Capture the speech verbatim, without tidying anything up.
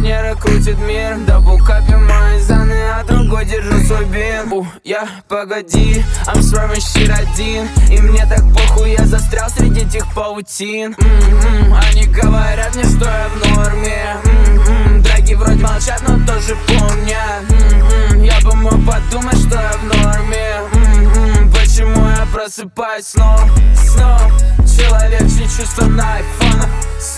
Венера крутит мир, дабл-капи мои заны, а другой держу свой бин. У, я, погоди, I'm swerving shit один. И мне так похуй, я застрял среди этих паутин. М-м-м, Они говорят мне, что я в норме. М-м-м, Драги вроде молчат, но тоже помнят. М-м-м, Я бы мог подумать, что я в норме. М-м-м, Почему я просыпаюсь снова, снова? Человек, чьи чувства на айфонах.